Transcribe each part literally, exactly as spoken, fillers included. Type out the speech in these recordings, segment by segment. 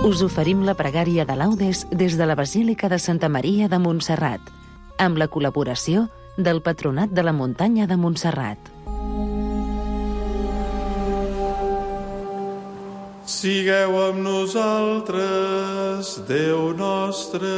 Us oferim la pregària de laudes des de la Basílica de Santa Maria de Montserrat, amb la col·laboració del Patronat de la Muntanya de Montserrat. Sigueu amb nosaltres, Déu nostre.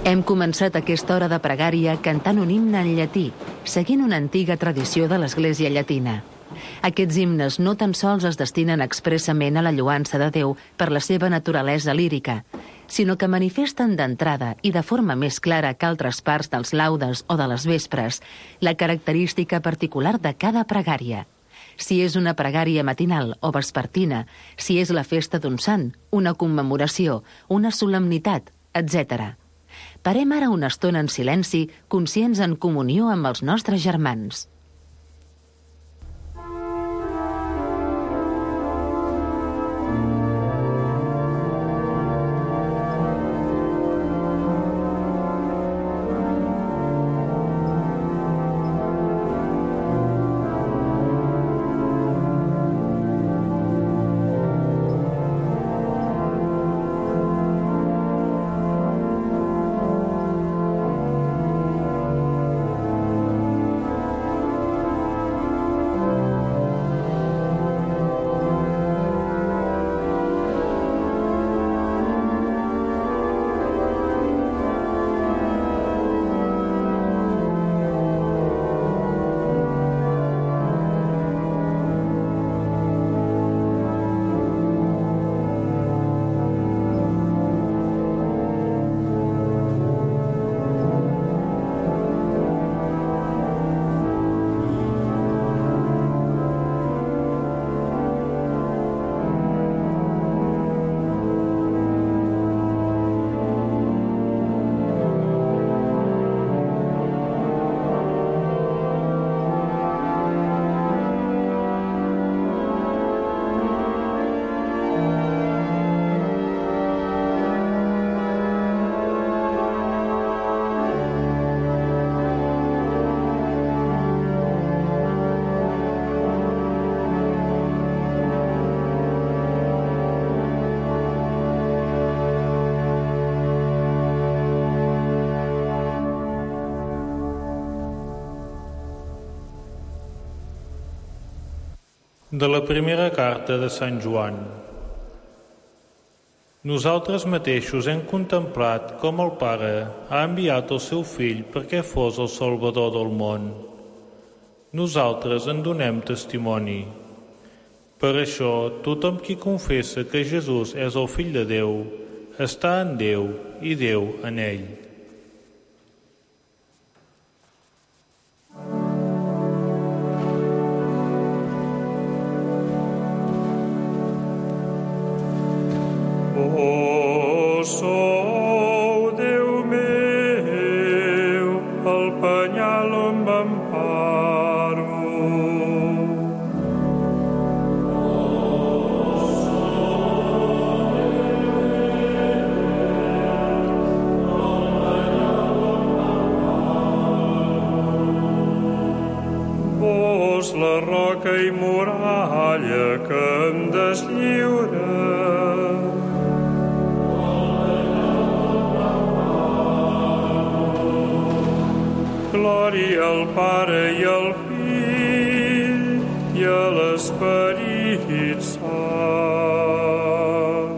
Hem començat aquesta hora de pregària cantant un himne en llatí, seguint una antiga tradició de l'Església llatina. Aquests himnes no tan sols es destinen expressament a la lloança de Déu per la seva naturalesa lírica, sinó que manifesten d'entrada i de forma més clara que altres parts dels laudes o de les vespres la característica particular de cada pregària. Si és una pregària matinal o vespertina, si és la festa d'un sant, una commemoració, una solemnitat, etcètera. Parem ara una estona en silenci, conscients en comunió amb els nostres germans. De la primera carta de Sant Joan. Nosaltres mateixos hem contemplat com el Pare ha enviat el seu Fill perquè fos el Salvador del món. Nosaltres en donem testimoni. Per això, tothom qui confessa que Jesús és el Fill de Déu, està en Déu i Déu en ell. Oh, sou Déu meu, el penyal on m'emparo. Oh, sou Déu meu, el penyal on m'emparo. Vos la roca i muralla que em deslliura. Glòria al Pare i al Fill i a l'Esperit Sant.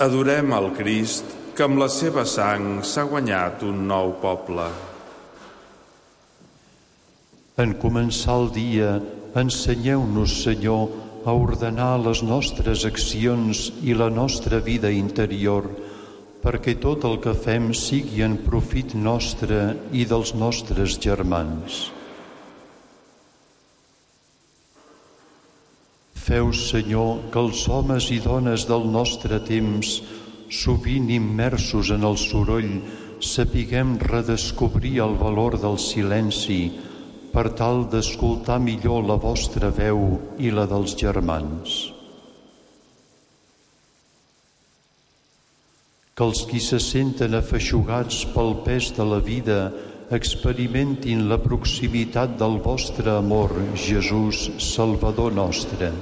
Adorem el Crist, que amb la seva sang s'ha guanyat un nou poble. En començar el dia, ensenyeu-nos, Senyor, a ordenar les nostres accions i la nostra vida interior, perquè tot el que fem sigui en profit nostre i dels nostres germans. Feu, Senyor, que els homes i dones del nostre temps, sovint immersos en el soroll, sapiguem redescobrir el valor del silenci per tal d'escoltar millor la vostra veu i la dels germans. Que els qui se senten afeixugats pel pes de la vida experimentin la proximitat del vostre amor, Jesús, Salvador nostre.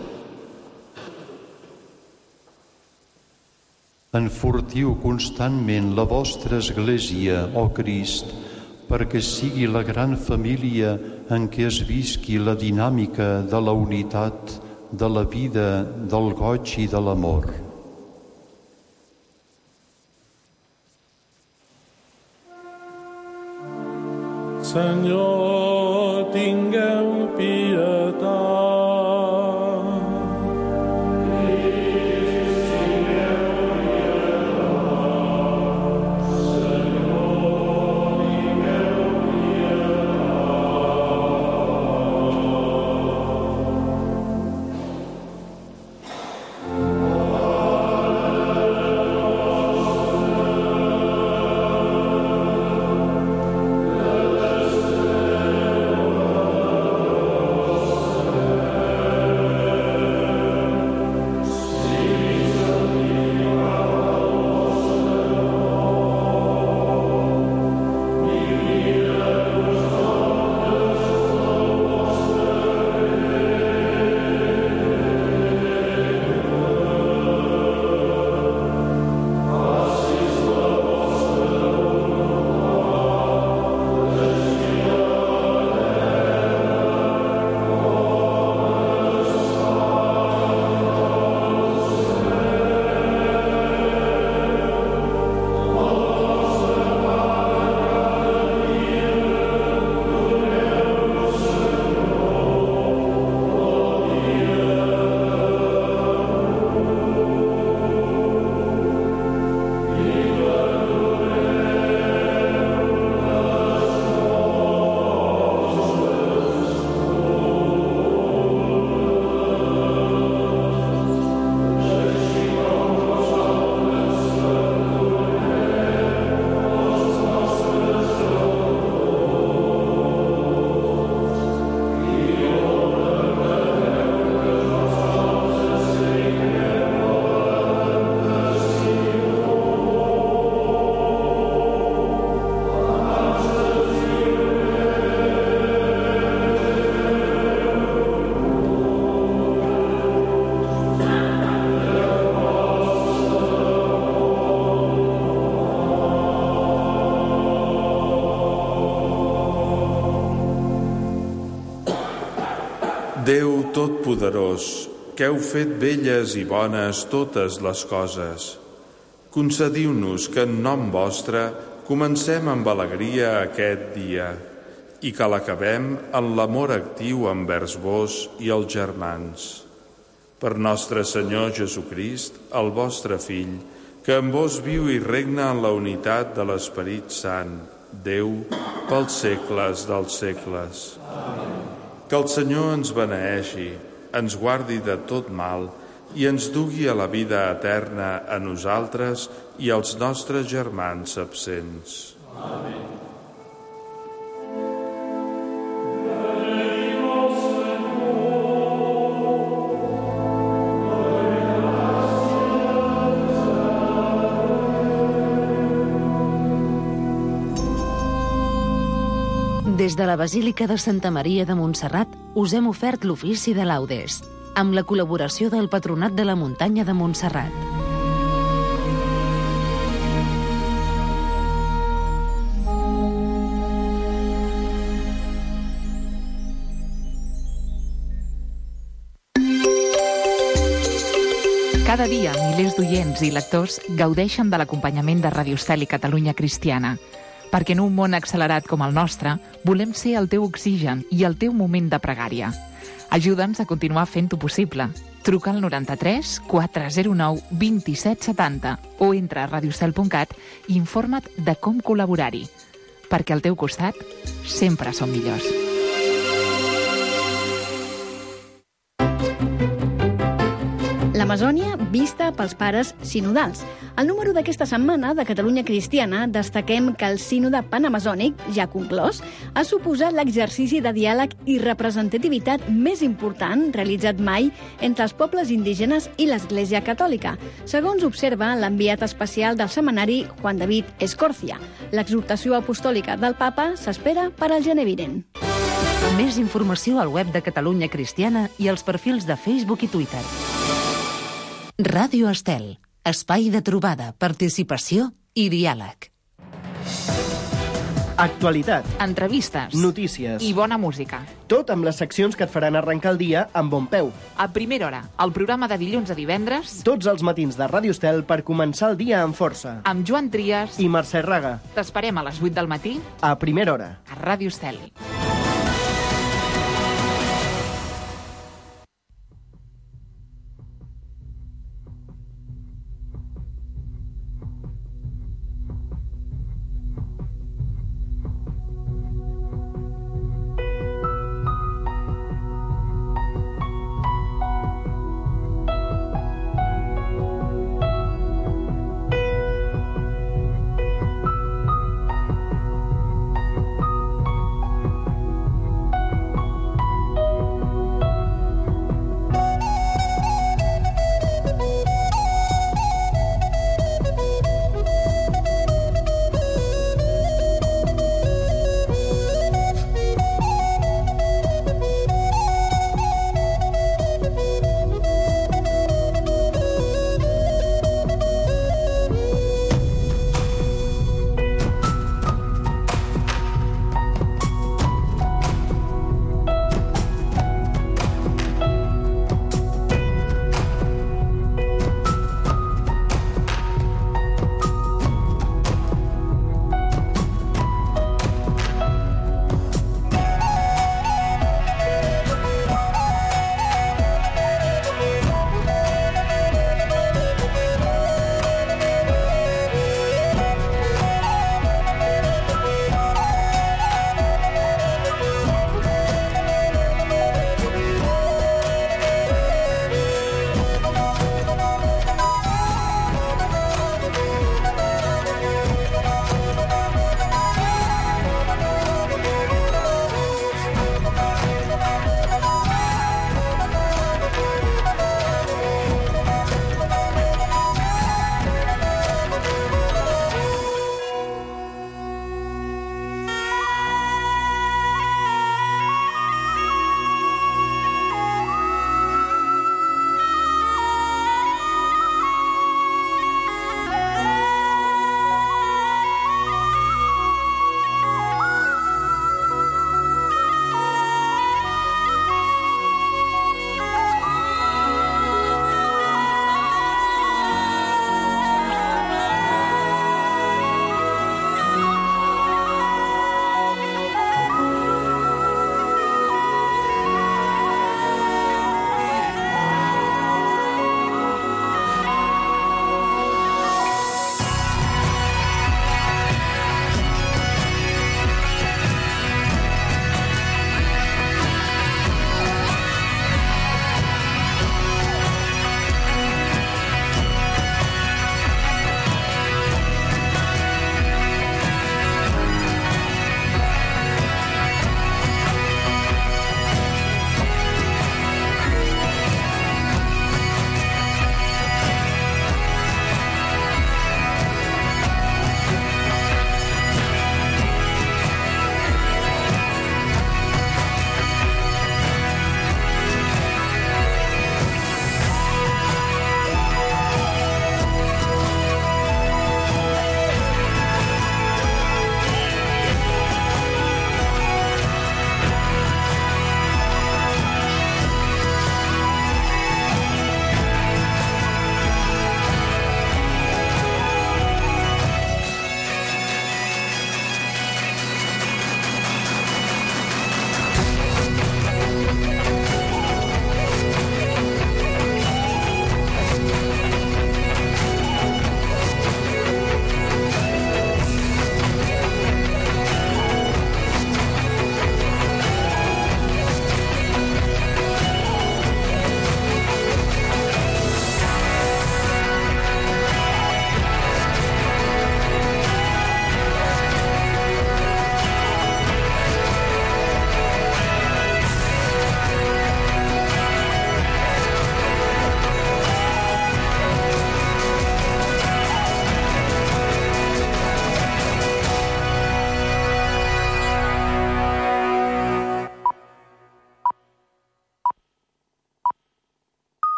Enfortiu constantment la vostra Església, ó Crist, perquè sigui la gran família en què es visqui la dinàmica de la unitat, de la vida, del goig i de l'amor. Senyor, tingueu pietat. Déu Totpoderós, que heu fet belles i bones totes les coses, concediu-nos que en nom vostre comencem amb alegria aquest dia i que l'acabem en l'amor actiu envers vos i els germans. Per nostre Senyor Jesucrist, el vostre Fill, que en vos viu i regna en la unitat de l'Esperit Sant, Déu, pels segles dels segles. Amén. Que el Senyor ens beneeixi, ens guardi de tot mal i ens dugui a la vida eterna a nosaltres i als nostres germans absents. Amén. Des de la Basílica de Santa Maria de Montserrat us hem ofert l'ofici de laudes, amb la col·laboració del Patronat de la Muntanya de Montserrat. Cada dia, milers d'oients i lectors gaudeixen de l'acompanyament de Radio Estel i Catalunya Cristiana, perquè en un món accelerat com el nostre volem ser el teu oxigen i el teu moment de pregària. Ajuda'ns a continuar fent-ho possible. Truca al noranta-tres quatre zero nou dos set set zero o entra a radiostel punt cat i informa't de com col·laborar-hi, perquè al teu costat sempre som millors. L'Amazònia vista pels pares sinodals. Al número d'aquesta setmana de Catalunya Cristiana destaquem que el sínode panamazònic, ja conclòs, ha suposat l'exercici de diàleg i representativitat més important realitzat mai entre els pobles indígenes i l'Església Catòlica, segons observa l'enviat especial del setmanari Juan David Escorcia. L'exhortació apostòlica del papa s'espera per al gener vinent. Més informació al web de Catalunya Cristiana i als perfils de Facebook i Twitter. Ràdio Estel, espai de trobada, participació i diàleg. Actualitat, Entrevistes notícies i bona música. tot amb les seccions que et faran arrencar el dia amb bon peu. A primera hora, el programa de dilluns a divendres, Tots els matins de Ràdio Estel per començar el dia amb força. amb Joan Trias. I Mercè Raga, T'esperem a les vuit del matí a primera hora. a Ràdio Estel.